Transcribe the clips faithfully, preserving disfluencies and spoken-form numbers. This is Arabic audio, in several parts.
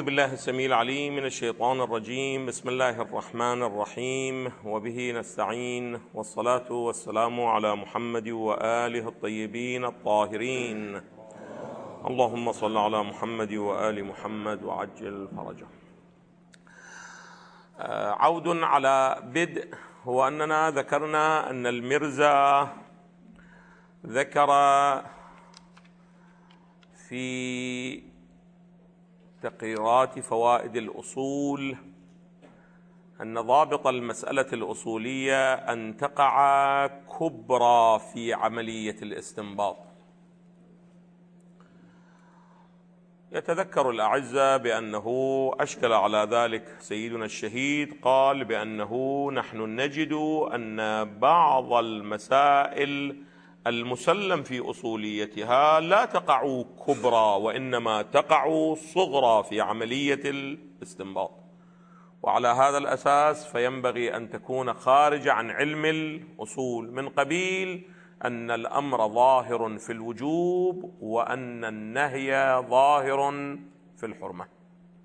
بالله السميع العليم من الشيطان الرجيم. بسم الله الرحمن الرحيم، وبه نستعين، والصلاة والسلام على محمد وآله الطيبين الطاهرين. اللهم صل على محمد وآل محمد وعجل فرجه. عود على بدء، هو أننا ذكرنا أن المرزا ذكر في تقريرات فوائد الأصول أن ضابط المسألة الأصولية أن تقع كبرى في عملية الاستنباط. يتذكر الأعزة بأنه أشكل على ذلك سيدنا الشهيد، قال بأنه نحن نجد أن بعض المسائل المسلم في أصوليتها لا تقع كبرى، وإنما تقع صغرى في عملية الاستنباط، وعلى هذا الأساس فينبغي أن تكون خارجة عن علم الأصول، من قبيل أن الأمر ظاهر في الوجوب وأن النهي ظاهر في الحرمة.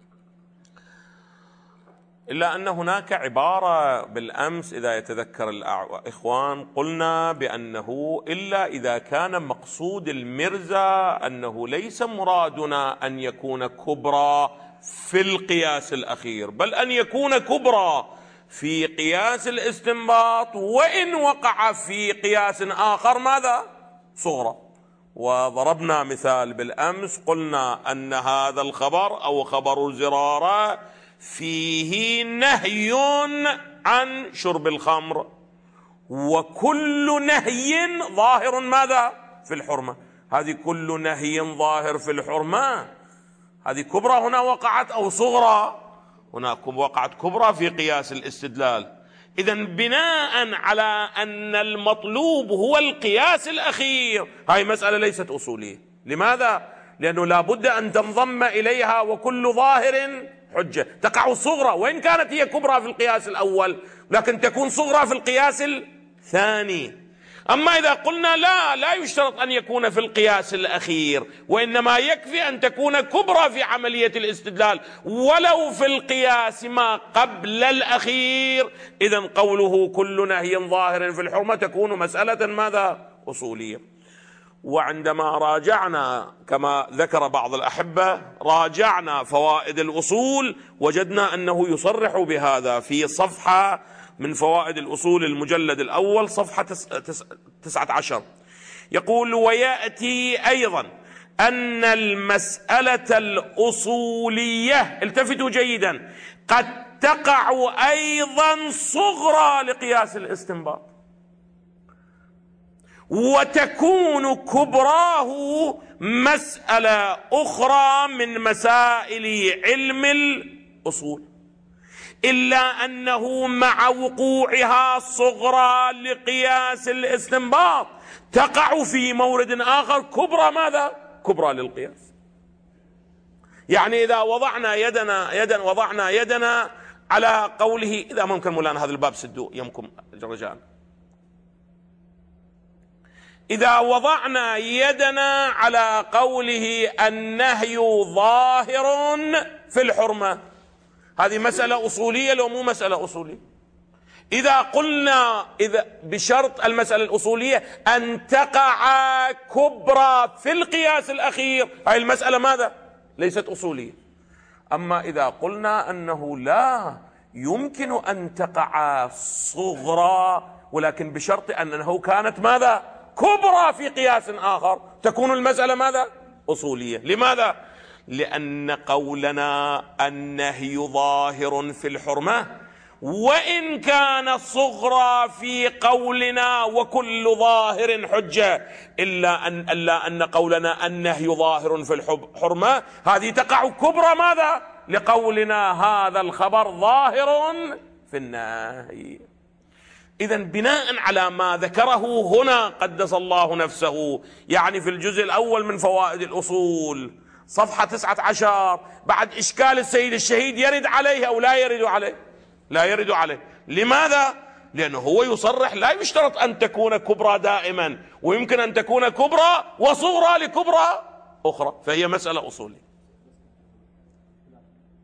إلا أن هناك عبارة بالأمس إذا يتذكر الإخوان قلنا بأنه إلا إذا كان مقصود المرزا أنه ليس مرادنا أن يكون كبرى في القياس الأخير، بل أن يكون كبرى في قياس الاستنباط، وإن وقع في قياس آخر ماذا؟ صغرى. وضربنا مثال بالأمس قلنا أن هذا الخبر أو خبر زرارة فيه نهي عن شرب الخمر، وكل نهي ظاهر ماذا؟ في الحرمة. هذه كل نهي ظاهر في الحرمة، هذه كبرى هنا وقعت أو صغرى؟ هناك وقعت كبرى في قياس الاستدلال. إذن بناء على أن المطلوب هو القياس الأخير، هاي مسألة ليست أصولية. لماذا؟ لأنه لا بد أن تنضم إليها وكل ظاهر حجة. تقع صغرى وإن كانت هي كبرى في القياس الأول، لكن تكون صغرى في القياس الثاني. أما إذا قلنا لا لا يشترط أن يكون في القياس الأخير، وإنما يكفي أن تكون كبرى في عملية الاستدلال ولو في القياس ما قبل الأخير، إذن قوله كل نهي ظاهر في الحرمة تكون مسألة ماذا؟ أصولية. وعندما راجعنا كما ذكر بعض الأحبة راجعنا فوائد الأصول وجدنا أنه يصرح بهذا في صفحة من فوائد الأصول المجلد الأول صفحة تسعة عشر، يقول: ويأتي أيضا أن المسألة الأصولية، التفتوا جيدا، قد تقع أيضا صغرى لقياس الاستنباط، وتكون كبراه مسألة أخرى من مسائل علم الأصول، إلا أنه مع وقوعها صغرى لقياس الاستنباط تقع في مورد آخر كبرى ماذا؟ كبرى للقياس. يعني إذا وضعنا يدنا يدا وضعنا يدنا على قوله، إذا ممكن مولانا هذا الباب سدوه يمكم رجاء، إذا وضعنا يدنا على قوله النهي ظاهر في الحرمة، هذه مسألة أصولية لو مو مسألة أصولية؟ إذا قلنا إذا بشرط المسألة الأصولية أن تقع كبرى في القياس الأخير، هذه المسألة ماذا؟ ليست أصولية. أما إذا قلنا أنه لا يمكن أن تقع صغرى، ولكن بشرط أنه كانت ماذا؟ كبرى في قياس آخر، تكون المسألة ماذا؟ أصولية. لماذا؟ لأن قولنا النهي ظاهر في الحرمة، وإن كان صغرى في قولنا وكل ظاهر حجة، إلا أن, إلا أن قولنا النهي ظاهر في الحرمة هذه تقع كبرى ماذا؟ لقولنا هذا الخبر ظاهر في النهي. إذن بناء على ما ذكره هنا قدس الله نفسه، يعني في الجزء الأول من فوائد الأصول صفحة تسعة عشر، بعد إشكال السيد الشهيد يرد عليه أو لا يرد عليه؟ لا يرد عليه. لماذا؟ لأنه هو يصرح لا يشترط أن تكون كبرى دائما، ويمكن أن تكون كبرى وصغرى لكبرى أخرى، فهي مسألة أصولية.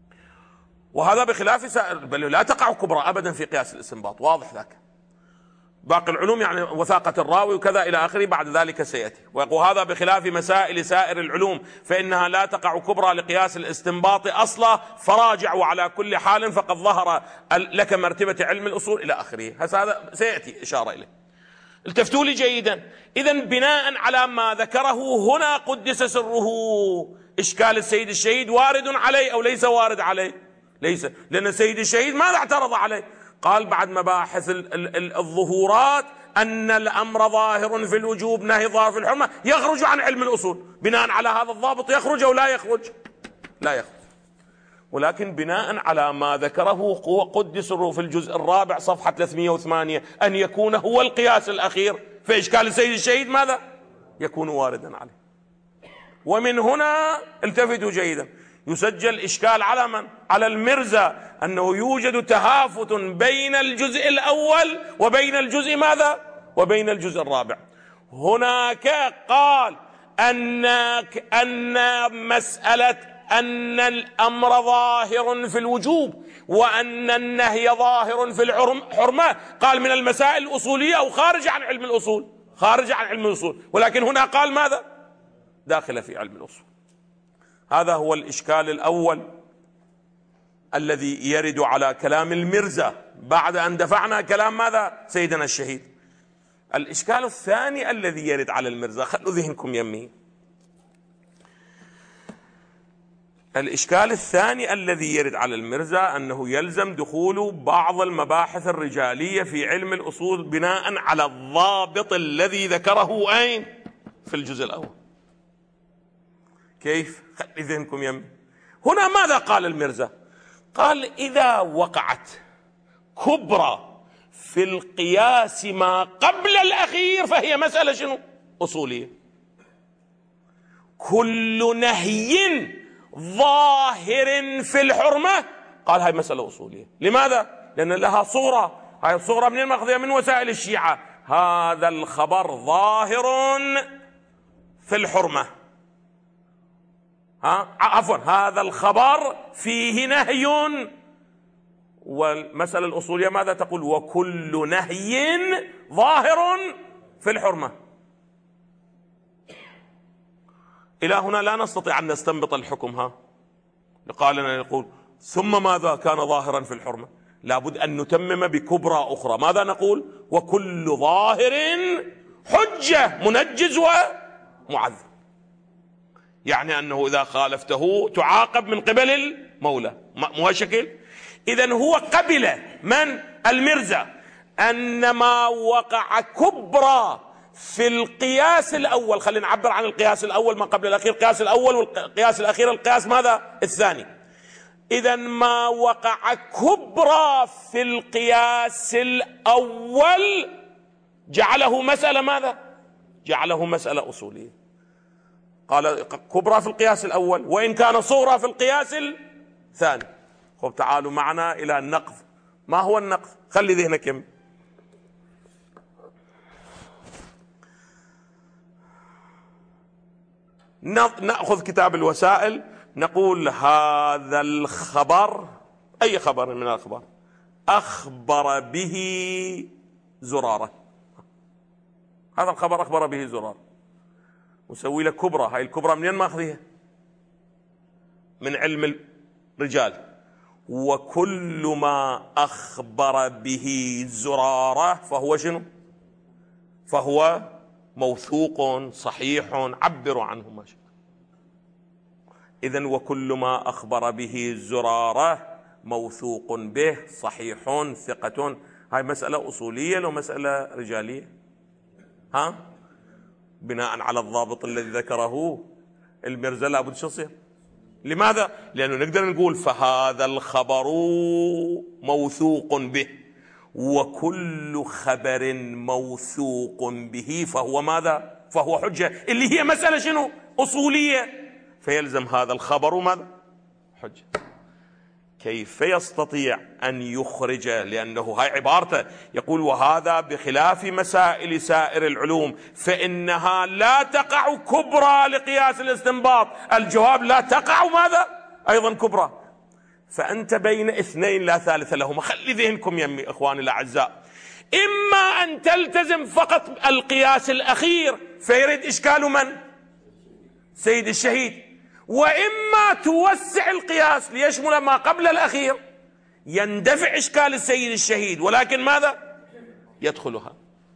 وهذا بخلاف سائر، بل لا تقع كبرى أبدا في قياس الاستنباط، واضح ذاك. باقي العلوم يعني وثاقة الراوي وكذا إلى آخره بعد ذلك سيأتي. وهذا بخلاف مسائل سائر العلوم فإنها لا تقع كبرى لقياس الاستنباط أصلا، فراجع وعلى كل حال فقد ظهر لك مرتبة علم الأصول إلى آخره. هذا سيأتي إشارة إليه. التفتوا لي جيدا. إذن بناء على ما ذكره هنا قدس سره، إشكال السيد الشهيد وارد عليه أو ليس وارد عليه؟ ليس، لأن السيد الشهيد ماذا اعترض عليه؟ قال بعد مباحث الظهورات أن الأمر ظاهر في الوجوب، نهي ظاهر في الحرمة، يخرج عن علم الأصول. بناء على هذا الضابط يخرج أو لا يخرج؟ لا يخرج. ولكن بناء على ما ذكره هو قدس سره في الجزء الرابع صفحة ثلاثمئة وثمانية أن يكون هو القياس الأخير، فإشكال السيد الشهيد ماذا؟ يكون واردا عليه. ومن هنا التفتوا جيدا، يسجل إشكال على من؟ على المرزا، أنه يوجد تهافت بين الجزء الأول وبين الجزء ماذا؟ وبين الجزء الرابع. هناك قال أن أن مسألة أن الأمر ظاهر في الوجوب وأن النهي ظاهر في الحرمة، قال من المسائل الأصولية أو خارج عن علم الأصول، خارج عن علم الأصول، ولكن هنا قال ماذا؟ داخل في علم الأصول. هذا هو الإشكال الأول الذي يرد على كلام المرزا بعد أن دفعنا كلام ماذا؟ سيدنا الشهيد. الإشكال الثاني الذي يرد على المرزا، خلوا ذهنكم يمي، الإشكال الثاني الذي يرد على المرزا أنه يلزم دخول بعض المباحث الرجالية في علم الأصول بناء على الضابط الذي ذكره أين؟ في الجزء الأول. كيف؟ خلي ذهنكم يمي. هنا ماذا قال المرزا؟ قال إذا وقعت كبرى في القياس ما قبل الأخير فهي مسألة شنو؟ أصولية. كل نهي ظاهر في الحرمة قال هاي مسألة أصولية. لماذا؟ لأن لها صورة، هاي الصورة من المأخذية من وسائل الشيعة، هذا الخبر ظاهر في الحرمة، ها عفوا هذا الخبر فيه نهي، والمسألة الأصولية ماذا تقول؟ وكل نهي ظاهر في الحرمة. إلى هنا لا نستطيع أن نستنبط الحكم، ها قال لنا يقول ثم ماذا كان ظاهرا في الحرمة؟ لابد أن نتمم بكبرى أخرى. ماذا نقول؟ وكل ظاهر حجة منجز ومعذر، يعني أنه إذا خالفته تعاقب من قبل المولى، مو شكل. إذن هو قبل من؟ المرزا أن ما وقع كبرى في القياس الأول، خلينا نعبر عن القياس الأول ما قبل الأخير، القياس الأول والقياس الأخير القياس ماذا؟ الثاني. إذن ما وقع كبرى في القياس الأول جعله مسألة ماذا؟ جعله مسألة أصولية. قال كبرى في القياس الأول وإن كان صغرى في القياس الثاني. خب تعالوا معنا إلى النقض. ما هو النقض؟ خلي ذهنك يم. نأخذ كتاب الوسائل، نقول هذا الخبر، أي خبر من الأخبار، أخبر به زرارة، هذا الخبر أخبر به زرارة، وسوي له كبرى. هاي الكبرى منين ماخذيها؟ من علم الرجال. وكل ما أخبر به زرارة فهو شنو؟ فهو موثوق صحيح، عبروا عنه ما شاء. إذن وكل ما أخبر به زرارة موثوق به صحيح ثقة. هاي مسألة أصولية لو مسألة رجالية؟ ها؟ بناء على الضابط الذي ذكره المرزا لابد شو يصير؟ لماذا؟ لأنه نقدر نقول فهذا الخبر موثوق به، وكل خبر موثوق به فهو ماذا؟ فهو حجة، اللي هي مسألة شنو؟ أصولية، فيلزم هذا الخبر ماذا؟ حجة. كيف يستطيع أن يخرج؟ لأنه هاي عبارته يقول وهذا بخلاف مسائل سائر العلوم فإنها لا تقع كبرى لقياس الاستنباط. الجواب لا تقع ماذا؟ أيضا كبرى. فأنت بين اثنين لا ثالث لهما. خلي ذهنكم يمي إخواني الأعزاء، إما أن تلتزم فقط القياس الأخير فيرد إشكال من؟ سيد الشهيد، وإما توسع القياس ليشمل ما قبل الأخير يندفع إشكال السيد الشهيد، ولكن ماذا؟ يدخلها.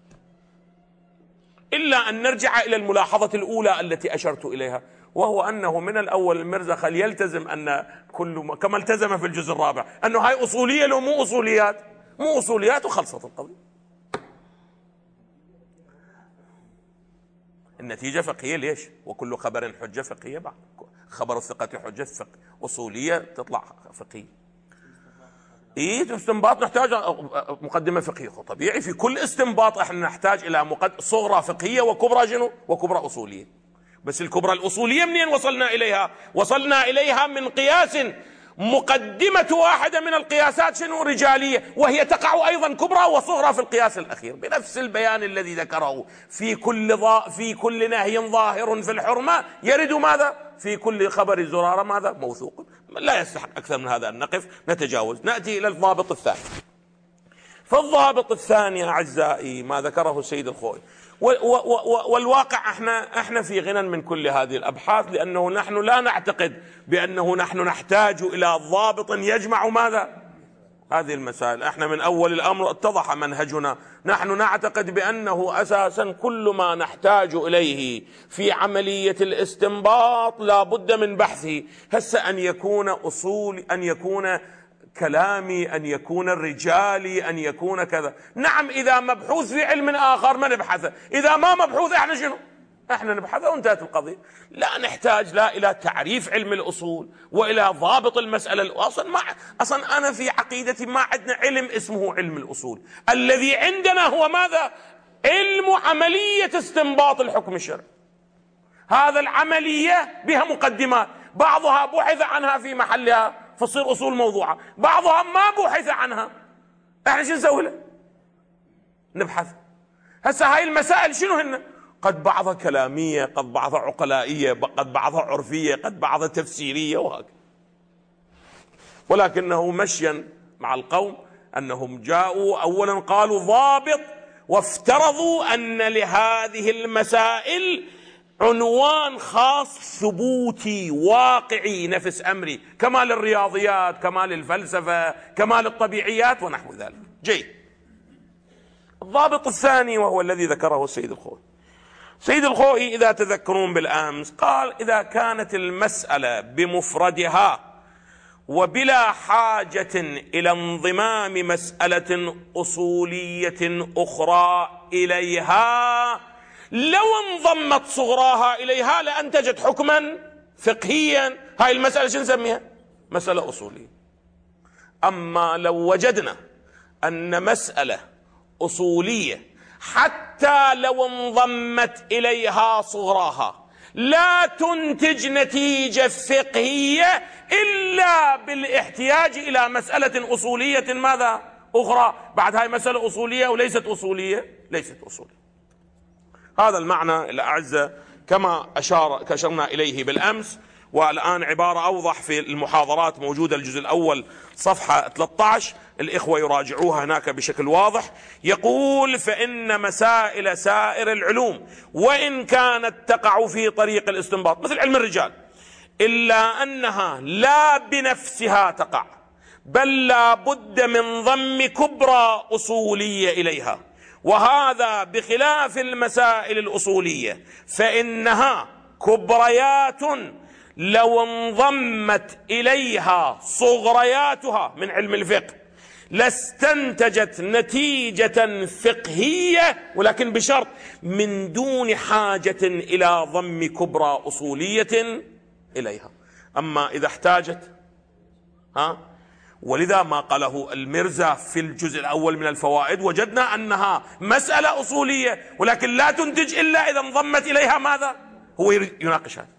إلا أن نرجع إلى الملاحظة الأولى التي أشرت إليها، وهو أنه من الأول المرزا خل يلتزم أن كل كما التزم في الجزء الرابع أنه هاي أصولية لو مو أصوليات، مو أصوليات وخلصت القضية. النتيجة فقهية. ليش؟ وكل خبر حجة فقهية، بعد خبر الثقة حجة فقه أصولية تطلع فقهية. إيه استنباط نحتاج مقدمة فقهية، طبيعي في كل استنباط احنا نحتاج إلى مقد... صغرى فقهية وكبرى جنو وكبرى أصولية. بس الكبرى الأصولية منين وصلنا إليها؟ وصلنا إليها من قياس مقدمة واحدة من القياسات شنو؟ رجالية، وهي تقع أيضا كبرى وصغرى في القياس الأخير بنفس البيان الذي ذكره. في كل ضا... في كل نهي ظاهر في الحرمة يرد ماذا؟ في كل خبر زرارة ماذا؟ موثوق. لا يستحق أكثر من هذا أن نقف، نتجاوز، نأتي إلى الضابط الثاني. فالضابط الثاني أعزائي ما ذكره السيد الخوئي، والواقع احنا احنا في غنى من كل هذه الأبحاث، لأنه نحن لا نعتقد بأنه نحن نحتاج إلى ضابط يجمع ماذا؟ هذه المسائل. احنا من أول الأمر اتضح منهجنا، نحن نعتقد بأنه أساسا كل ما نحتاج إليه في عملية الاستنباط لا بد من بحثه. هسه أن يكون أصول، أن يكون كلامي، أن يكون الرجالي، أن يكون كذا. نعم إذا مبحوث في علم آخر ما نبحثه، إذا ما مبحوث احنا شنو؟ احنا نبحثه وانتهت القضية. لا نحتاج لا إلى تعريف علم الأصول وإلى ضابط المسألة. أصلا ما أصلا أنا في عقيدتي ما عندنا علم اسمه علم الأصول، الذي عندنا هو ماذا؟ علم عملية استنباط الحكم الشرعي. هذا العملية بها مقدمات، بعضها بحث عنها في محلها فتصير أصول موضوعة، بعضها ما بحث عنها، احنا شو نسوي له؟ نبحث. هسه هاي المسائل شنو هن؟ قد بعضها كلامية، قد بعضها عقلائية، قد بعضها عرفية، قد بعضها تفسيرية وهكذا. ولكنه مشيا مع القوم أنهم جاءوا أولا قالوا ضابط، وافترضوا أن لهذه المسائل عنوان خاص ثبوتي واقعي نفس أمري، كما للرياضيات، كما للفلسفة، كما للطبيعيات ونحو ذلك. جيد. الضابط الثاني وهو الذي ذكره السيد الخوئي. سيد الخوئي إذا تذكرون بالأمس قال إذا كانت المسألة بمفردها وبلا حاجة إلى انضمام مسألة أصولية أخرى إليها، لو انضمت صغراها إليها لأنتجت حكما فقهيا. هاي المسألة شو نسميها؟ مسألة أصولية. أما لو وجدنا أن مسألة أصولية حتى لو انضمت إليها صغراها لا تنتج نتيجة فقهية إلا بالاحتياج إلى مسألة أصولية ماذا؟ أخرى. بعد هاي مسألة أصولية وليست أصولية، ليست أصولية. هذا المعنى الأعزة كما أشار كشرنا إليه بالأمس، والآن عبارة أوضح في المحاضرات موجودة الجزء الأول صفحة ثلاثة عشر، الإخوة يراجعوها هناك بشكل واضح. يقول فإن مسائل سائر العلوم وإن كانت تقع في طريق الاستنباط مثل علم الرجال، إلا أنها لا بنفسها تقع، بل لا بد من ضم كبرى أصولية إليها، وهذا بخلاف المسائل الأصولية فإنها كبريات لو انضمت إليها صغرياتها من علم الفقه لاستنتجت نتيجة فقهية، ولكن بشرط من دون حاجة إلى ضم كبرى أصولية إليها. أما إذا احتاجت ها، ولذا ما قاله المرزا في الجزء الأول من الفوائد وجدنا أنها مسألة أصولية ولكن لا تنتج إلا إذا انضمت إليها ماذا؟ هو يناقش هذا،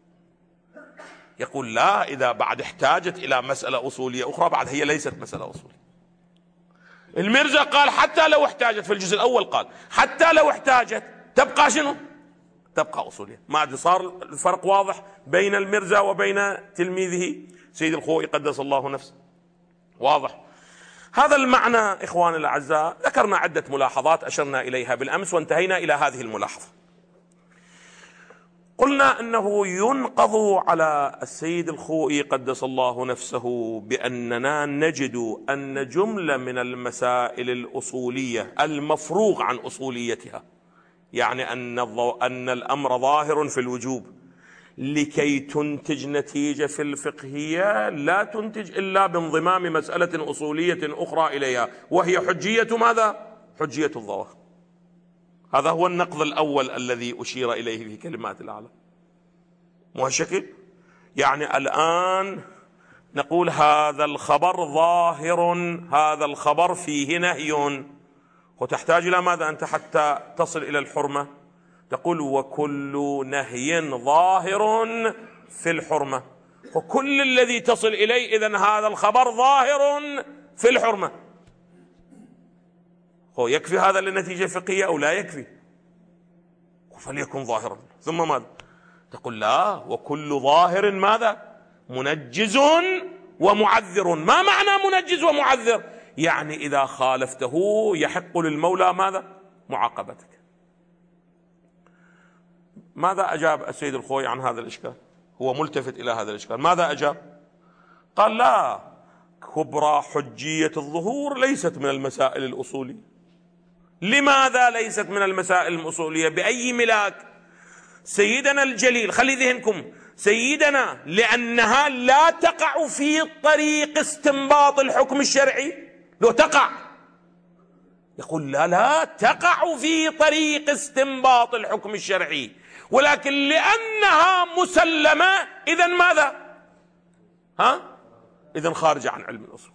يقول لا، إذا بعد احتاجت إلى مسألة أصولية أخرى بعد هي ليست مسألة أصولية. المرزا قال حتى لو احتاجت، في الجزء الأول قال حتى لو احتاجت تبقى شنو؟ تبقى أصولية. ما عاد صار الفرق واضح بين المرزا وبين تلميذه سيد الخوئي قدس الله نفسه. واضح هذا المعنى إخواني الأعزاء. ذكرنا عدة ملاحظات أشرنا إليها بالأمس وانتهينا إلى هذه الملاحظة. قلنا أنه ينقض على السيد الخوئي قدس الله نفسه بأننا نجد أن جملة من المسائل الأصولية المفروغ عن أصوليتها، يعني أن أن الأمر ظاهر في الوجوب، لكي تنتج نتيجة في الفقهية لا تنتج إلا بانضمام مسألة أصولية أخرى إليها، وهي حجية ماذا؟ حجية الظواهر. هذا هو النقض الأول الذي أشير إليه في كلمات الأعلى. مو شكل يعني الآن نقول هذا الخبر ظاهر، هذا الخبر فيه نهي، وتحتاج إلى ماذا أنت حتى تصل إلى الحرمة؟ تقول وكل نهي ظاهر في الحرمة، وكل الذي تصل إليه إذن هذا الخبر ظاهر في الحرمة. هو يكفي هذا للنتيجة الفقهية أو لا يكفي؟ فليكن ظاهرا. ثم ماذا؟ تقول لا، وكل ظاهر ماذا؟ منجز ومعذر. ما معنى منجز ومعذر؟ يعني إذا خالفته يحق للمولى ماذا؟ معاقبتك. ماذا أجاب السيد الخوئي عن هذا الإشكال؟ هو ملتفت إلى هذا الإشكال. ماذا أجاب؟ قال لا، كبرى حجية الظهور ليست من المسائل الأصولية. لماذا ليست من المسائل الأصولية؟ بأي ملاك؟ سيدنا الجليل، خلي ذهنكم، سيدنا لأنها لا تقع في طريق استنباط الحكم الشرعي. لو تقع يقول لا لا تقع في طريق استنباط الحكم الشرعي، ولكن لأنها مسلمة إذن ماذا؟ ها؟ إذن خارجة عن علم الأصول.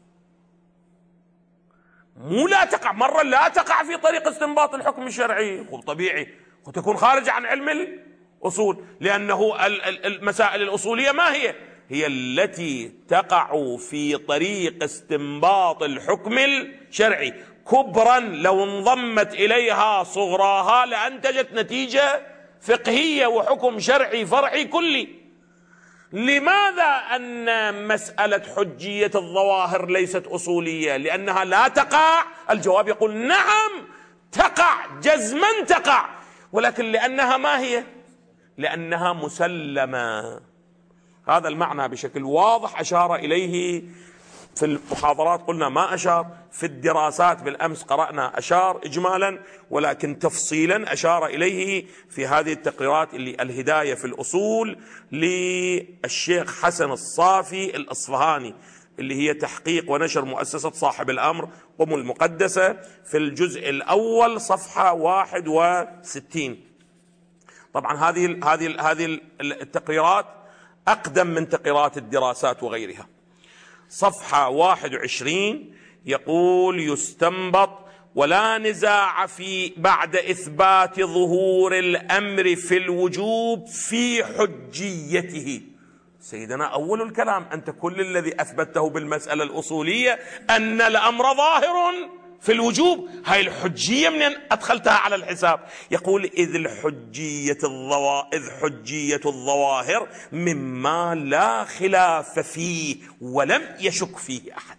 مو لا تقع، مرة لا تقع في طريق استنباط الحكم الشرعي، قل طبيعي وتكون خارجة عن علم الأصول، لأنه المسائل الأصولية ما هي؟ هي التي تقع في طريق استنباط الحكم الشرعي. كبرا لو انضمت إليها صغراها لأنتجت نتيجة فقهية وحكم شرعي فرعي كلي. لماذا أن مسألة حجية الظواهر ليست أصولية؟ لأنها لا تقع. الجواب يقول نعم تقع، جزما تقع، ولكن لأنها ما هي؟ لأنها مسلمة. هذا المعنى بشكل واضح أشار إليه في المحاضرات، قلنا ما أشار في الدراسات بالأمس، قرأنا أشار إجمالا، ولكن تفصيلا أشار إليه في هذه التقريرات اللي الهداية في الأصول للشيخ حسن الصافي الأصفهاني، اللي هي تحقيق ونشر مؤسسة صاحب الأمر قم المقدسة، في الجزء الأول صفحة واحد وستين. طبعا هذه هذه هذه التقريرات أقدم من تقريرات الدراسات وغيرها. صفحة واحد وعشرين يقول يستنبط ولا نزاع في بعد إثبات ظهور الأمر في الوجوب في حجيته. سيدنا أول الكلام أنت كل الذي أثبته بالمسألة الأصولية أن الأمر ظاهر في الوجوب، هاي الحجية من أدخلتها على الحساب. يقول إذ الحجية الظواهر إذ حجية الظواهر مما لا خلاف فيه ولم يشك فيه أحد.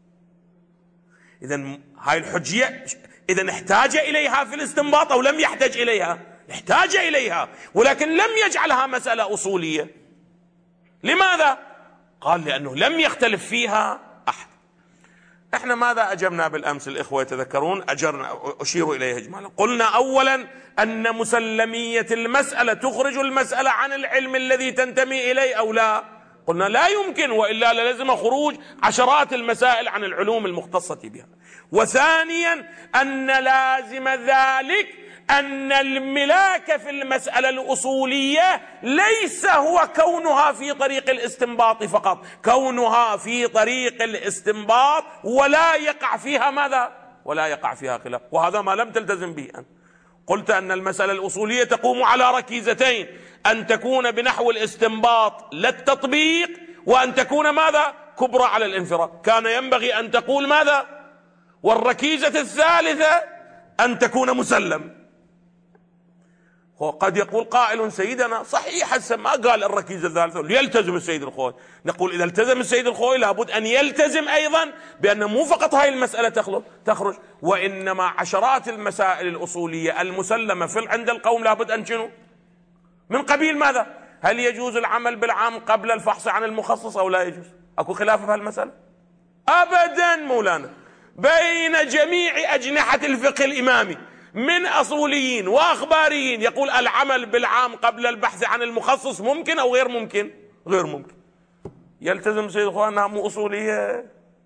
إذن هاي الحجية إذن احتاج إليها في الاستنباط أو لم يحتاج إليها؟ احتاج إليها، ولكن لم يجعلها مسألة أصولية. لماذا؟ قال لأنه لم يختلف فيها أحد. احنا ماذا أجبنا بالأمس الإخوة يتذكرون؟ أجرنا أشير إليه إجمالا. قلنا أولا أن مسلمية المسألة تخرج المسألة عن العلم الذي تنتمي إليه أو لا؟ قلنا لا يمكن، وإلا لازم خروج عشرات المسائل عن العلوم المختصة بها. وثانيا أن لازم ذلك أن الملاك في المسألة الأصولية ليس هو كونها في طريق الاستنباط فقط، كونها في طريق الاستنباط ولا يقع فيها ماذا؟ ولا يقع فيها خلاف. وهذا ما لم تلتزم به أنت. قلت أن المسألة الأصولية تقوم على ركيزتين، أن تكون بنحو الاستنباط لا التطبيق، وأن تكون ماذا؟ كبرى على الانفراد. كان ينبغي أن تقول ماذا؟ والركيزة الثالثة أن تكون مسلم. هو قد يقول قائل سيدنا صحيح هسه ما قال الركيزة الثالثة ليلتزم السيد الخوئي. نقول إذا التزم السيد الخوئي لابد أن يلتزم أيضا بأن مو فقط هاي المسألة تخرج، وإنما عشرات المسائل الأصولية المسلمة في عند القوم لابد أن شنو من قبيل ماذا؟ هل يجوز العمل بالعام قبل الفحص عن المخصص أو لا يجوز؟ أكو خلاف في هالمسألة؟ أبدا مولانا، بين جميع أجنحة الفقه الإمامي من أصوليين وأخباريين يقول العمل بالعام قبل البحث عن المخصص ممكن أو غير ممكن؟ غير ممكن. يلتزم سيد الخوئي أنها مو أصولية.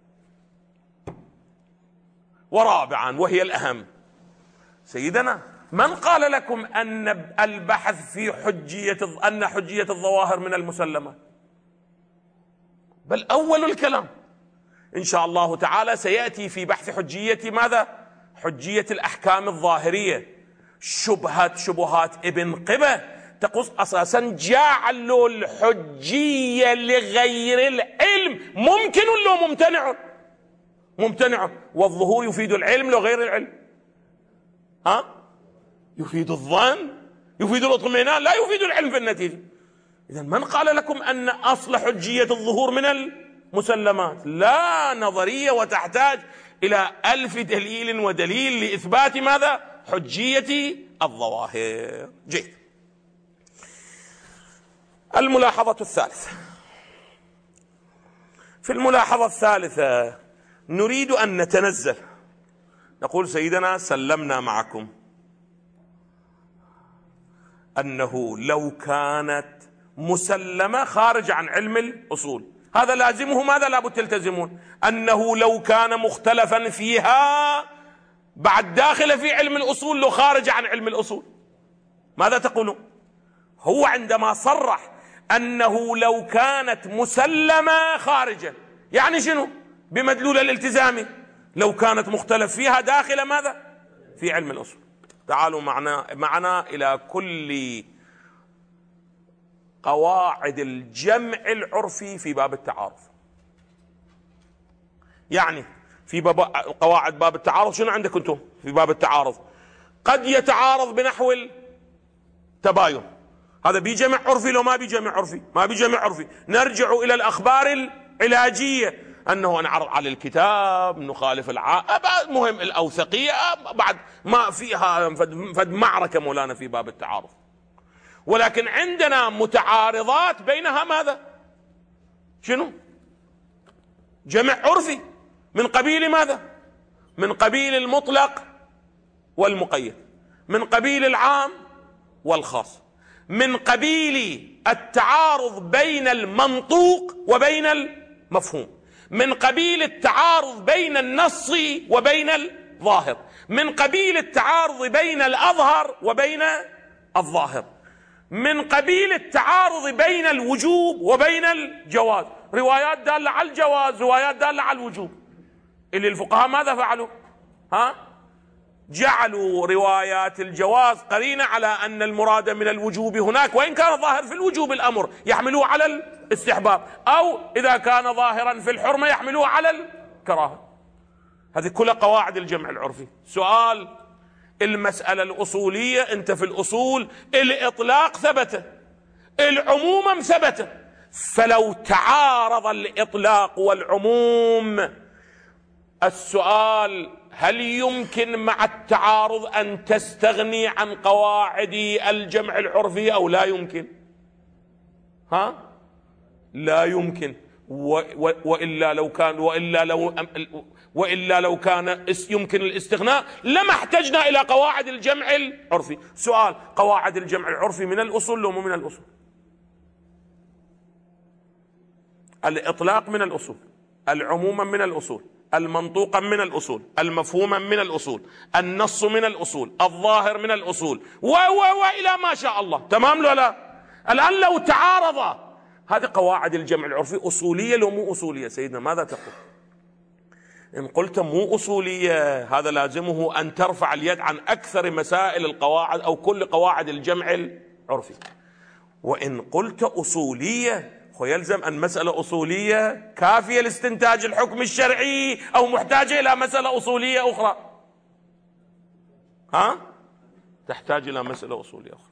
ورابعا وهي الأهم، سيدنا من قال لكم أن البحث في حجية أن حجية الظواهر من المسلمات؟ بل أول الكلام إن شاء الله تعالى سيأتي في بحث حجية ماذا؟ حجية الأحكام الظاهرية. شبهة شبهات ابن قبة تقص أساسا جعلوا الحجية لغير العلم ممكن لو ممتنع ممتنع، والظهور يفيد العلم لو غير العلم. ها؟ يفيد الظن، يفيد الاطمئنان، لا يفيد العلم في النتيجة. إذا من قال لكم أن أصل حجية الظهور من المسلمات؟ لا، نظرية وتحتاج إلى ألف دليل ودليل لإثبات ماذا؟ حجية الظواهر. جيد. الملاحظة الثالثة، في الملاحظة الثالثة نريد أن نتنزل نقول سيدنا سلمنا معكم أنه لو كانت مسلمة خارج عن علم الأصول، هذا لازمه ماذا لابد تلتزمون؟ أنه لو كان مختلفا فيها بعد داخل في علم الأصول لو خارج عن علم الأصول. ماذا تقولون؟ هو عندما صرح أنه لو كانت مسلمة خارجة يعني شنو؟ بمدلول الالتزام لو كانت مختلف فيها داخل ماذا؟ في علم الأصول. تعالوا معنا معنا إلى كل قواعد الجمع العرفي في باب التعارض. يعني في باب قواعد باب التعارض شنو عندكم انتم في باب التعارض؟ قد يتعارض بنحو التباين، هذا بجمع عرفي لو ما بجمع عرفي؟ ما بجمع عرفي. نرجع إلى الأخبار العلاجية أنه نعرض على الكتاب نخالف الع مهم الأوثقية بعد ما فيها فد معركة مولانا في باب التعارض. ولكن عندنا متعارضات بينها ماذا؟ شنو؟ جمع عرفي من قبيل ماذا؟ من قبيل المطلق والمقيد، من قبيل العام والخاص، من قبيل التعارض بين المنطوق وبين المفهوم، من قبيل التعارض بين النص وبين الظاهر، من قبيل التعارض بين الأظهر وبين الظاهر، من قبيل التعارض بين الوجوب وبين الجواز. روايات دالة على الجواز، روايات دالة على الوجوب. اللي الفقهاء ماذا فعلوا؟ ها؟ جعلوا روايات الجواز قرينة على أن المراد من الوجوب هناك، وإن كان ظاهر في الوجوب الأمر يحملوه على الاستحباب، أو إذا كان ظاهرا في الحرمة يحملوه على الكراهة. هذه كلها قواعد الجمع العرفي. سؤال: المسألة الأصولية، أنت في الأصول الإطلاق ثبت، العموم ثبت، فلو تعارض الإطلاق والعموم السؤال: هل يمكن مع التعارض أن تستغني عن قواعد الجمع العرفي أو لا يمكن؟ ها؟ لا يمكن. وإلا لو كان وإلا لو وإلا لو كان يمكن الاستغناء لما احتجنا إلى قواعد الجمع العرفي. سؤال: قواعد الجمع العرفي من الأصول لو مو من الأصول؟ الإطلاق من الأصول، العموم من الأصول، المنطوق من الأصول، المفهوم من الأصول، النص من الأصول، الظاهر من الأصول، و و وإلى ما شاء الله. تمام لو لا؟ الآن لو تعارض هذه قواعد الجمع العرفي أصولية لو مو أصولية؟ سيدنا ماذا تقول؟ إن قلت مو أصولية هذا لازمه أن ترفع اليد عن أكثر مسائل القواعد أو كل قواعد الجمع العرفي. وإن قلت أصولية ويلزم أن مسألة أصولية كافية لاستنتاج الحكم الشرعي أو محتاجة إلى مسألة أصولية أخرى؟ ها؟ تحتاج إلى مسألة أصولية أخرى.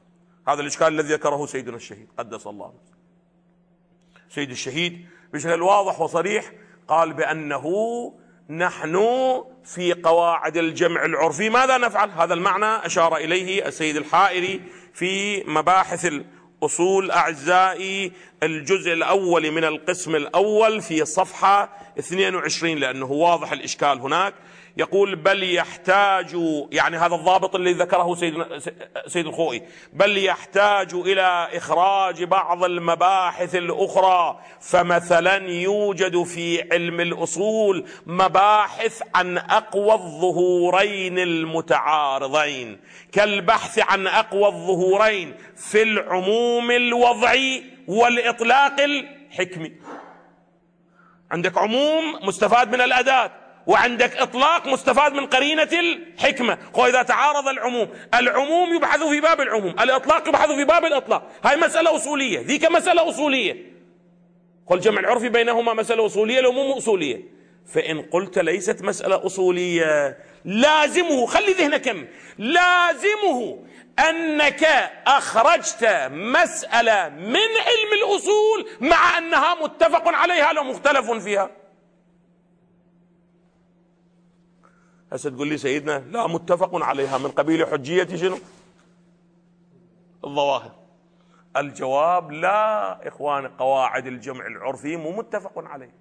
هذا الإشكال الذي ذكره سيدنا الشهيد قدس الله نفسه. سيد الشهيد بشكل واضح وصريح قال بأنه نحن في قواعد الجمع العرفي ماذا نفعل؟ هذا المعنى أشار إليه السيد الحائري في مباحث الأصول أعزائي الجزء الأول من القسم الأول في صفحة اثنين وعشرين، لأنه واضح الإشكال هناك. يقول بل يحتاج، يعني هذا الضابط اللي ذكره سيد, سيد الخوئي، بل يحتاج إلى إخراج بعض المباحث الأخرى، فمثلا يوجد في علم الأصول مباحث عن أقوى الظهورين المتعارضين، كالبحث عن أقوى الظهورين في العموم الوضعي والإطلاق الحكمي. عندك عموم مستفاد من الأداة، وعندك إطلاق مستفاد من قرينة الحكمة. وإذا تعارض العموم، العموم يبحث في باب العموم، الإطلاق يبحث في باب الإطلاق. هاي مسألة أصولية، ذيك مسألة أصولية. قل جمع العرفي بينهما مسألة أصولية، العموم أصولية. فإن قلت ليست مسألة أصولية، لازمه، خلي ذهنك كم، لازمه أنك أخرجت مسألة من علم الأصول مع أنها متفق عليها لو مختلف فيها. هسه تقول لي سيدنا لا متفق عليها من قبيل حجية شنو؟ الظواهر. الجواب لا إخوان، قواعد الجمع العرفي مو متفق عليه.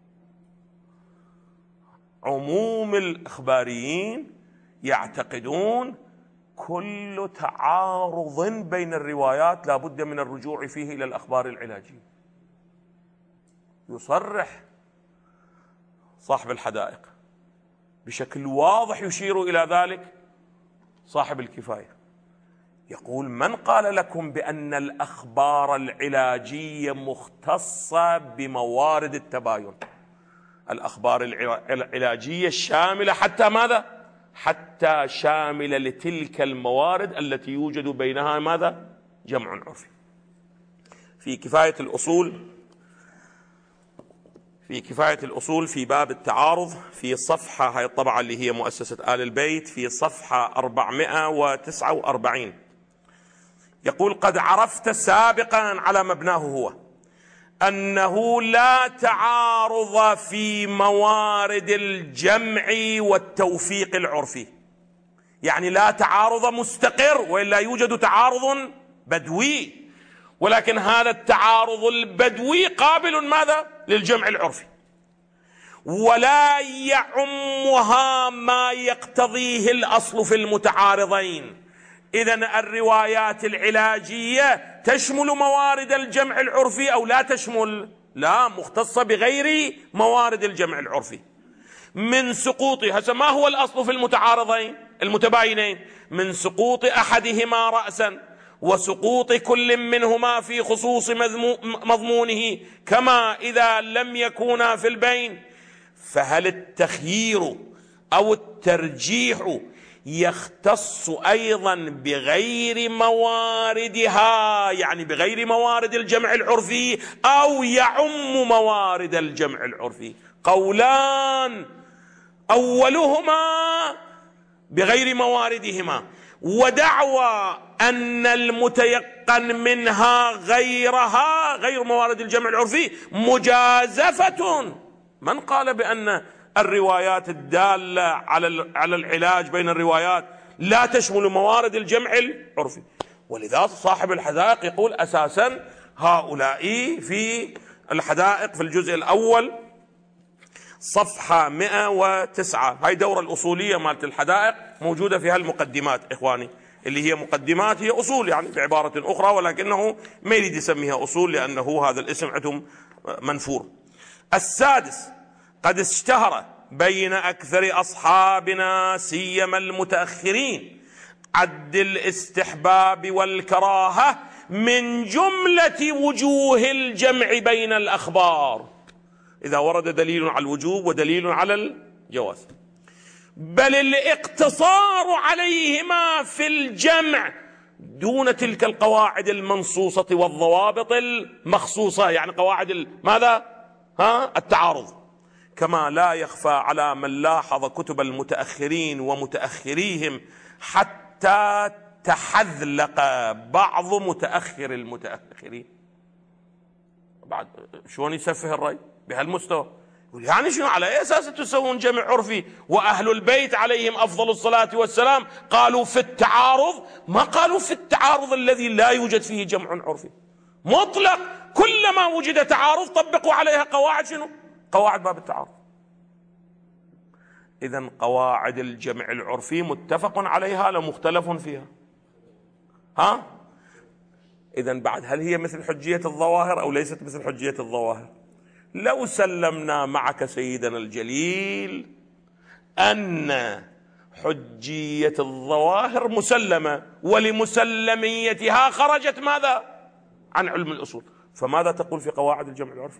عموم الإخباريين يعتقدون كل تعارض بين الروايات لا بد من الرجوع فيه إلى الأخبار العلاجية. يصرح صاحب الحدائق بشكل واضح، يشير إلى ذلك صاحب الكفاية، يقول من قال لكم بأن الأخبار العلاجية مختصة بموارد التباين؟ الأخبار العلاجية شاملة حتى ماذا؟ حتى شاملة لتلك الموارد التي يوجد بينها ماذا؟ جمع عرفي. في كفاية الأصول، في كفاية الأصول في باب التعارض في صفحة، هاي الطبعة اللي هي مؤسسة آل البيت، في صفحة أربعمائة وتسعة وأربعين، يقول قد عرفت سابقا على مبناه هو أنه لا تعارض في موارد الجمع والتوفيق العرفي، يعني لا تعارض مستقر، وإلا يوجد تعارض بدوي، ولكن هذا التعارض البدوي قابل ماذا؟ للجمع العرفي، ولا يعمها ما يقتضيه الأصل في المتعارضين. إذن الروايات العلاجية تشمل موارد الجمع العرفي أو لا تشمل؟ لا، مختصة بغير موارد الجمع العرفي. من سقوط، هسه ما هو الأصل في المتعارضين المتباينين؟ من سقوط أحدهما رأسا وسقوط كل منهما في خصوص مضمونه، كما إذا لم يكونا في البين. فهل التخيير أو الترجيح يختص أيضا بغير مواردها، يعني بغير موارد الجمع العرفي، أو يعم موارد الجمع العرفي؟ قولان، أولهما بغير مواردهما، ودعوى أن المتيقن منها غيرها غير موارد الجمع العرفي مجازفة. من قال بأن الروايات الدالة على على العلاج بين الروايات لا تشمل موارد الجمع العرفي؟ ولذا صاحب الحدائق يقول أساسا هؤلاء في الحدائق في الجزء الأول صفحة مئة وتسعة، هاي دورة الأصولية مالت الحدائق موجودة فيها المقدمات إخواني، اللي هي مقدمات هي أصول يعني بعبارة أخرى، ولكنه ما يريد يسميها أصول لأنه هذا الاسم عندهم منفور. السادس، قد اشتهر بين أكثر أصحابنا سيما المتأخرين عد الاستحباب والكراهة من جملة وجوه الجمع بين الأخبار، إذا ورد دليل على الوجوب ودليل على الجواز، بل الاقتصار عليهما في الجمع دون تلك القواعد المنصوصة والضوابط المخصوصة، يعني قواعد ماذا؟ ها؟ التعارض. كما لا يخفى على من لاحظ كتب المتأخرين ومتأخريهم حتى تحذلق بعض متأخر المتأخرين. بعد شلون يسفه الرأي بهالمستوى؟ يقول يعني شنو، على اي اساس تسوون جمع عرفي واهل البيت عليهم افضل الصلاة والسلام قالوا في التعارض، ما قالوا في التعارض الذي لا يوجد فيه جمع عرفي مطلق. كلما وجد تعارض طبقوا عليها قواعد شنو؟ قواعد باب التعارض. إذن قواعد الجمع العرفي متفق عليها لا مختلف فيها؟ ها؟ إذن بعد هل هي مثل حجية الظواهر أو ليست مثل حجية الظواهر؟ لو سلمنا معك سيدنا الجليل أن حجية الظواهر مسلمة ولمسلميتها خرجت ماذا؟ عن علم الأصول، فماذا تقول في قواعد الجمع العرفي؟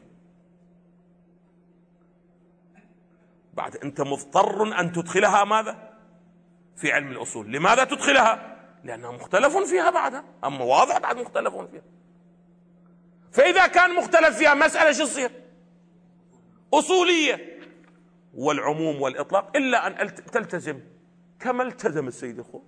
بعد أنت مضطر أن تدخلها ماذا؟ في علم الأصول. لماذا تدخلها؟ لأنها مختلف فيها بعدها، أما واضح بعد مختلف فيها. فإذا كان مختلف فيها مسألة شو تصير؟ أصولية. والعموم والإطلاق إلا أن تلتزم كما التزم السيد الخوئي،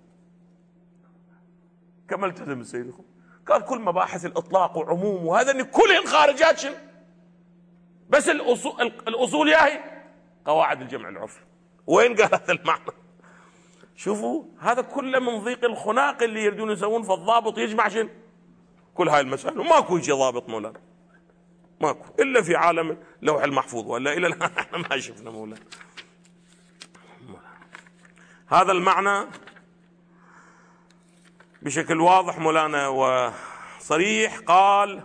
كما التزم السيد الخوئي قال كل مباحث الإطلاق وعموم وهذا إن كلهن خارجات شنو؟ بس الأصول, الأصول ياهي قواعد الجمع العرفي. وين قال هذا المعنى؟ شوفوا هذا كله من ضيق الخناق اللي يريدون يسوون، فالضابط يجمع شنو؟ كل هاي المسائل، وماكو شيء ضابط مولانا، ماكو الا في عالم اللوح المحفوظ، ولا الى الان احنا ما شفنا مولانا. هذا المعنى بشكل واضح مولانا وصريح. قال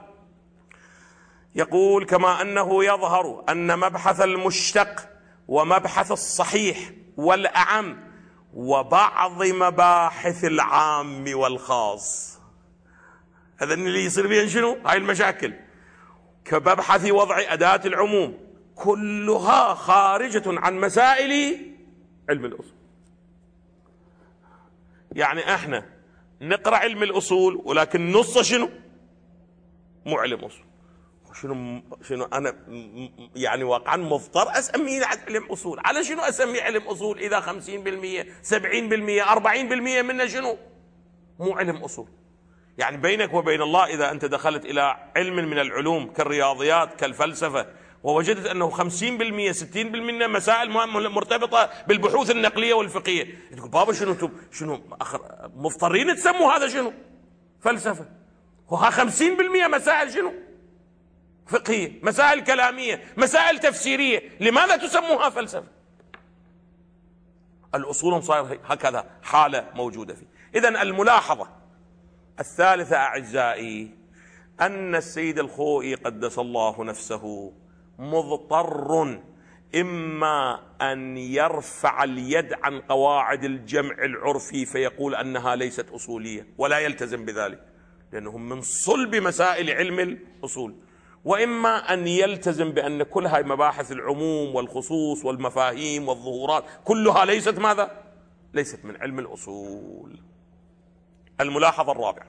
يقول كما أنه يظهر أن مبحث المشتق ومبحث الصحيح والأعم وبعض مباحث العام والخاص، هذا اللي يصير بين شنو؟ هاي المشاكل كمبحث وضع أداة العموم كلها خارجة عن مسائل علم الأصول. يعني احنا نقرأ علم الأصول ولكن نص شنو؟ مو علم أصول. شنو شنو انا يعني واقعا مضطر اسميه علم اصول. على شنو اسميه علم اصول اذا خمسين بالمئة سبعين بالمئة أربعين بالمئة منه شنو؟ مو علم اصول. يعني بينك وبين الله اذا انت دخلت الى علم من العلوم كالرياضيات كالفلسفه ووجدت انه خمسين بالمئة ستين بالمئة مسائل مرتبطه بالبحوث النقليه والفقهيه، تقول بابا شنو انتم شنو اخر مضطرين تسموا هذا شنو؟ فلسفه. وها خمسين بالمئة مسائل شنو؟ فقهية، مسائل كلامية، مسائل تفسيرية، لماذا تسموها فلسفة؟ الأصول صاير هكذا حالة موجودة فيه. إذن الملاحظة الثالثة أعزائي أن السيد الخوئي قدس الله نفسه مضطر إما أن يرفع اليد عن قواعد الجمع العرفي فيقول أنها ليست أصولية ولا يلتزم بذلك لأنهم من صلب مسائل علم الأصول، وإما أن يلتزم بأن كل هاي مباحث العموم والخصوص والمفاهيم والظهورات كلها ليست ماذا؟ ليست من علم الأصول. الملاحظة الرابعة،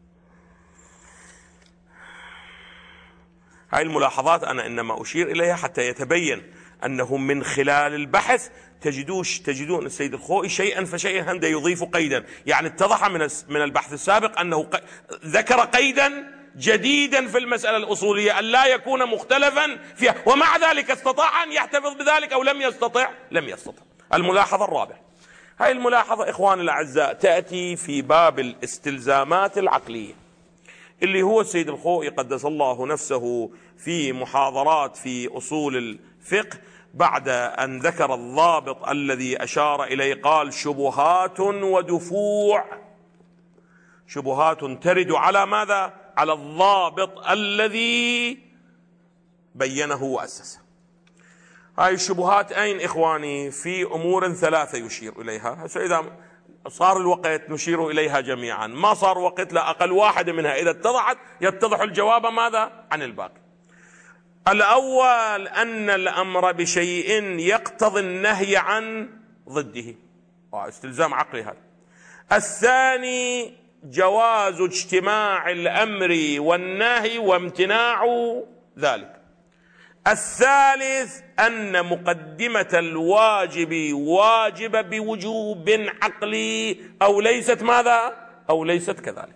هاي الملاحظات أنا إنما أشير إليها حتى يتبين أنه من خلال البحث تجدوش تجدون السيد الخوئي شيئا فشيئا هندا يضيف قيدا. يعني اتضح من من البحث السابق أنه ذكر قيدا جديدا في المسألة الأصولية أن لا يكون مختلفا فيها، ومع ذلك استطاع أن يحتفظ بذلك أو لم يستطع؟ لم يستطع. الملاحظة الرابعة، هاي الملاحظة إخواني الأعزاء تأتي في باب الاستلزامات العقلية اللي هو السيد الخوئي قدس الله نفسه في محاضرات في أصول الفقه بعد أن ذكر الضابط الذي أشار إليه قال شبهات ودفوع، شبهات ترد على ماذا؟ على الضابط الذي بينه وأسسه. هاي الشبهات أين إخواني؟ في أمور ثلاثة يشير إليها، إذا صار الوقت نشير إليها جميعا، ما صار وقت لا أقل واحدة منها إذا اتضحت يتضح الجواب ماذا عن الباقي. الأول أن الأمر بشيء يقتضي النهي عن ضده، استلزام عقلي هذا. الثاني جواز اجتماع الأمر والنهي وامتناع ذلك. الثالث أن مقدمة الواجب واجب بوجوب عقلي أو ليست ماذا؟ أو ليست كذلك.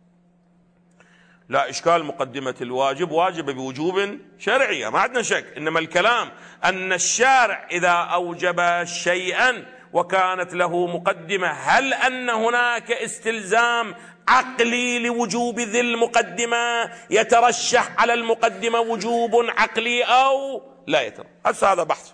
لا إشكال، مقدمة الواجب واجب بوجوب شرعي ما عندنا شك، إنما الكلام أن الشارع إذا أوجب شيئا وكانت له مقدمة، هل أن هناك استلزام عقلي لوجوب ذي المقدمة يترشح على المقدمة وجوب عقلي أو لا يترشح؟ هسه هذا بحث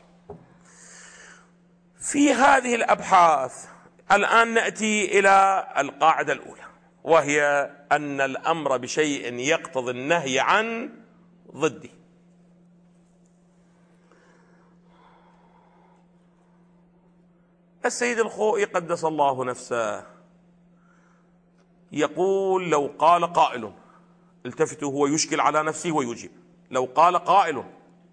في هذه الأبحاث. الآن نأتي إلى القاعدة الأولى، وهي أن الأمر بشيء يقتضي النهي عن ضده. السيد الخوئي قدس الله نفسه يقول: لو قال قائل، التفتوا، هو يشكل على نفسه ويجيب، لو قال قائل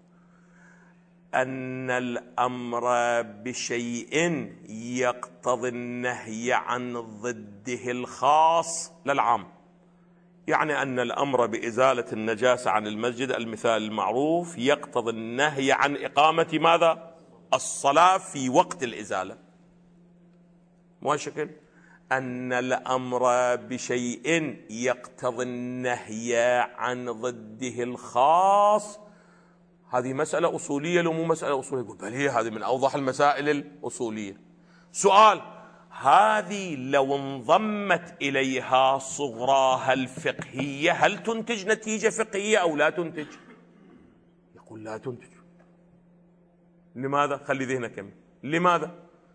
أن الأمر بشيء يقتضي النهي عن ضده الخاص للعام، يعني أن الأمر بإزالة النجاسة عن المسجد، المثال المعروف، يقتضي النهي عن إقامة ماذا؟ الصلاة في وقت الإزالة. مو هالشكل؟ أن الأمر بشيء يقتضي النهي عن ضده الخاص، هذه مسألة أصولية لو مو مسألة أصولية؟ يقول بل هي هذه من أوضح المسائل الأصولية. سؤال: هذه لو انضمت إليها صغراها الفقهية هل تنتج نتيجة فقهية أو لا تنتج؟ يقول لا تنتج. لماذا؟ خلي ذهنك يمين. لماذا؟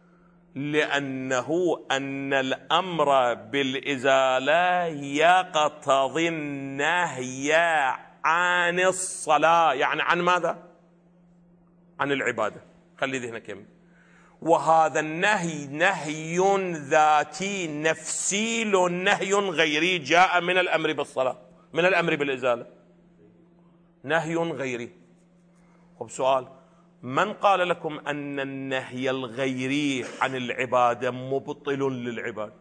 لأنه أن الأمر بالإزالة يقتضي النهي عن الصلاة، يعني عن ماذا؟ عن العبادة. خلي ذهنك يمين. وهذا النهي نهي ذاتي نفسي لو نهي غيري جاء من الأمر بالصلاة، من الأمر بالإزالة، نهي غيري. خب سؤال: من قال لكم أن النهي الغيري عن العبادة مبطل للعبادة؟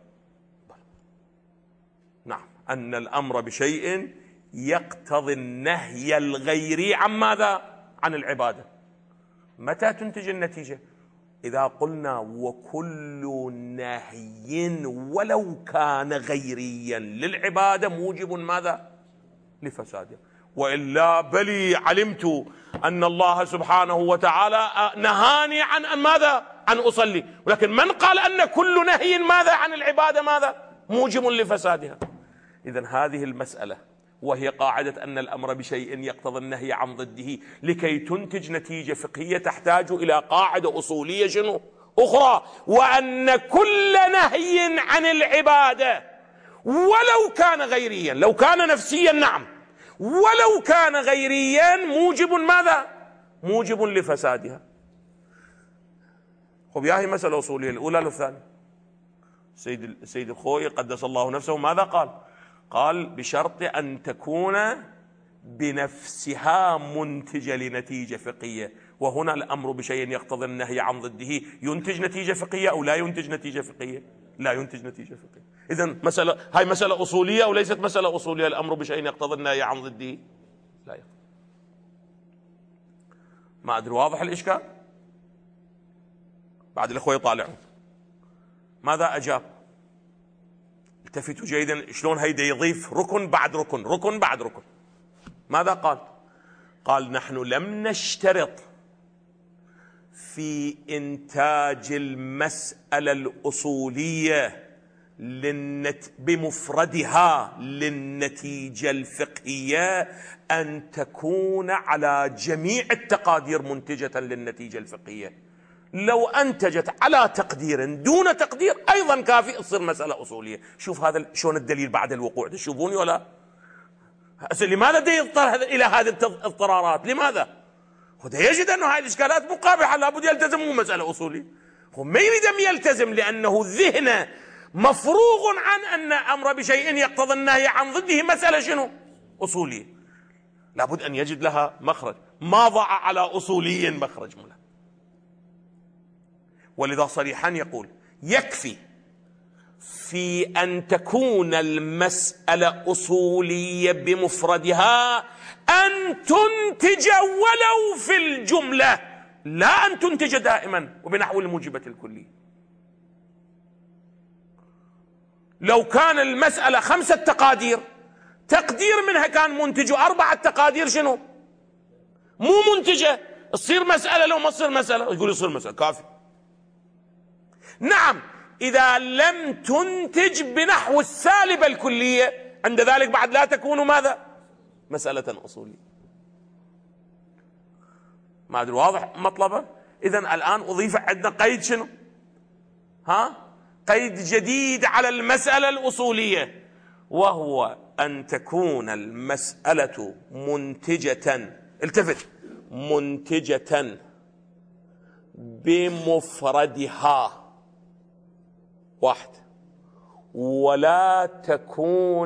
نعم، أن الأمر بشيء يقتضي النهي الغيري عن ماذا؟ عن العبادة. متى تنتج النتيجة؟ إذا قلنا وكل نهي ولو كان غيريا للعبادة موجب ماذا؟ لفسادها. وإلا بلي علمت أن الله سبحانه وتعالى نهاني عن أن ماذا؟ عن أصلي، ولكن من قال أن كل نهي ماذا؟ عن العبادة ماذا؟ موجب لفسادها. إذن هذه المسألة، وهي قاعدة أن الأمر بشيء يقتضي النهي عن ضده، لكي تنتج نتيجة فقهية تحتاج إلى قاعدة أصولية شنو؟ أخرى، وأن كل نهي عن العبادة ولو كان غيريا، لو كان نفسيا نعم، ولو كان غيريا موجب ماذا؟ موجب لفسادها. خب ياهي مسألة أصولية الأولى للثانية. السيد السيد الخوئي قدس الله نفسه ماذا قال؟ قال: بشرط أن تكون بنفسها منتجة لنتيجة فقهية. وهنا الأمر بشيء يقتضي النهي عن ضده ينتج نتيجة فقهية أو لا ينتج نتيجة فقهية؟ لا ينتج نتيجة فقهية. إذن مسألة، هاي مسألة أصولية أو ليست مسألة أصولية؟ الأمر بشيء يقتضي النهي عن ضده لا يقتضي. ما أدري واضح الإشكال؟ بعد الأخوة يطالعون ماذا أجاب. التفتوا جيدا شلون هيدا يضيف ركن بعد ركن، ركن بعد ركن. ماذا قال؟ قال: نحن لم نشترط في إنتاج المسألة الأصولية للنت بمفردها للنتيجة الفقهية أن تكون على جميع التقادير منتجة للنتيجة الفقهية. لو أنتجت على تقدير دون تقدير أيضا كافي تصير مسألة أصولية. شوف هذا شلون الدليل بعد الوقوع، تشوفوني ولا؟ لماذا يضطر إلى هذه الاضطرارات؟ لماذا؟ هو يجد أنه هاي الإشكالات مقابحة، لابد يلتزم، مو مسألة أصولية. هو ما يريد أن يلتزم لأنه ذهنه مفروغ عن أن أمر بشيء يقتضي النهي عن ضده مسألة شنو؟ أصولية. لابد أن يجد لها مخرج، ما ضع على أصولي مخرج منها. ولذا صريحا يقول: يكفي في أن تكون المسألة أصولية بمفردها أن تنتج ولو في الجملة، لا أن تنتج دائما وبنحو الموجبة الكلية. لو كان المسألة خمسة تقادير، تقدير منها كان منتج، أربعة تقادير شنو؟ مو منتجة، تصير مسألة. لو ما تصير مسألة يقول يصير مسألة كافي. نعم إذا لم تنتج بنحو السالبة الكلية، عند ذلك بعد لا تكون ماذا؟ مسألة أصولية. ما أدري واضح مطلبه؟ إذن الآن أضيف عندنا قيد شنو؟ ها؟ قيد جديد على المسألة الأصولية، وهو أن تكون المسألة منتجة، التفت، منتجة بمفردها واحد، ولا تكون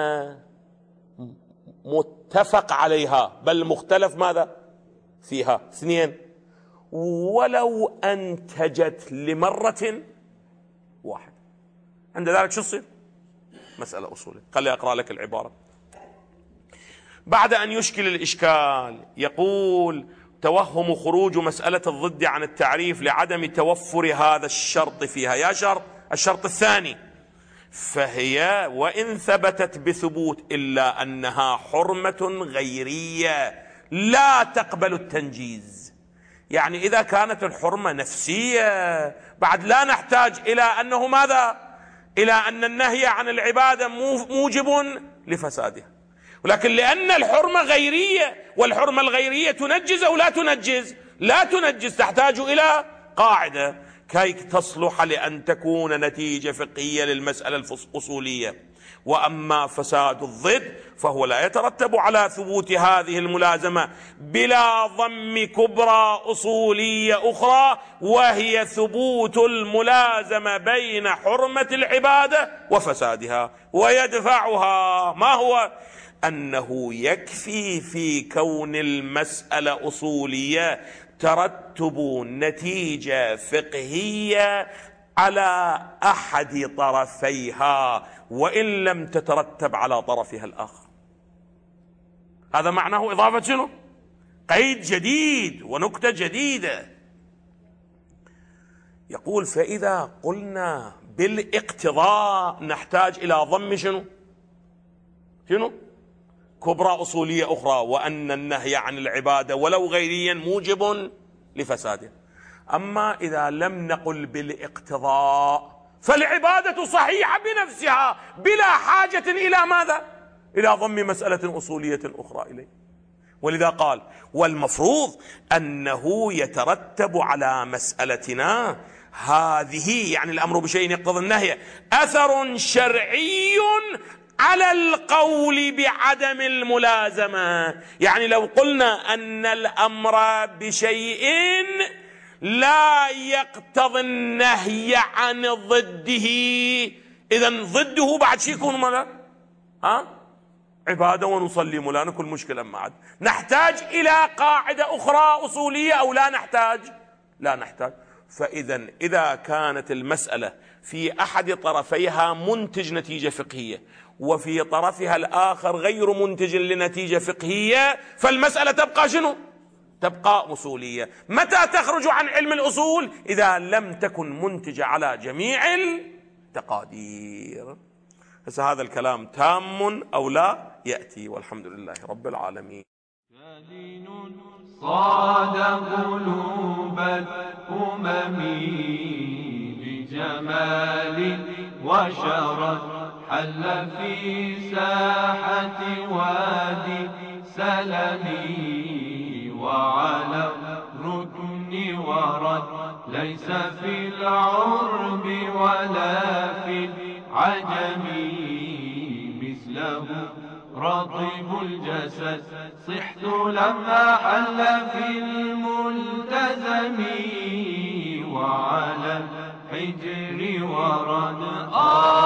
متفق عليها بل مختلف ماذا فيها. اثنين، ولو أنتجت لمرة واحد، عند ذلك شو تصير؟ مسألة أصولية. خلي أقرأ لك العبارة. بعد أن يشكل الإشكال يقول: توهم خروج مسألة الضد عن التعريف لعدم توفر هذا الشرط فيها. يا شرط الشرط الثاني: فهي وإن ثبتت بثبوت إلا أنها حرمة غيرية لا تقبل التنجيز. يعني إذا كانت الحرمة نفسية بعد لا نحتاج إلى أنه ماذا؟ إلى أن النهي عن العبادة موجب لفسادها، ولكن لأن الحرمة غيرية، والحرمة الغيرية تنجز أو لا تنجز؟ لا تنجز، تحتاج إلى قاعدة كي تصلح لأن تكون نتيجة فقهية للمسألة الأصولية. وأما فساد الضد فهو لا يترتب على ثبوت هذه الملازمة بلا ضم كبرى أصولية أخرى، وهي ثبوت الملازمة بين حرمة العبادة وفسادها. ويدفعها ما هو؟ أنه يكفي في كون المسألة أصولية ترتب نتيجة فقهية على أحد طرفيها وإن لم تترتب على طرفها الآخر. هذا معناه إضافة شنو؟ قيد جديد ونكتة جديدة. يقول: فإذا قلنا بالاقتضاء نحتاج إلى ضم شنو؟ شنو؟ كبرى أصولية أخرى، وأن النهي عن العبادة ولو غيريا موجب لفساده. أما إذا لم نقل بالاقتضاء فالعبادة صحيحة بنفسها بلا حاجة إلى ماذا؟ إلى ضم مسألة أصولية أخرى إليه. ولذا قال: والمفروض أنه يترتب على مسألتنا هذه، يعني الأمر بشيء يقتضي النهي، أثر شرعي على القول بعدم الملازمة. يعني لو قلنا أن الأمر بشيء لا يقتضي النهي عن ضده، إذن ضده بعد شيء يكون ماذا؟ ها؟ عبادة ونصلي ولا نكون مشكلة معد. نحتاج إلى قاعدة أخرى أصولية أو لا نحتاج؟ لا نحتاج. فإذا إذا كانت المسألة في أحد طرفيها منتج نتيجة فقهية وفي طرفها الآخر غير منتج لنتيجة فقهية، فالمسألة تبقى شنو؟ تبقى أصولية. متى تخرج عن علم الأصول؟ إذا لم تكن منتجة على جميع التقادير. بس هذا الكلام تام أو لا يأتي، والحمد لله رب العالمين. صاد قلوب الأمم بجمال وشرف، حل في ساحة وادي سلمي وعلى الركن ورد، ليس في العرب ولا في العجم مثله رطب الجسد. صحت لما حل في الملتزم وعلى الحجر ورد. آه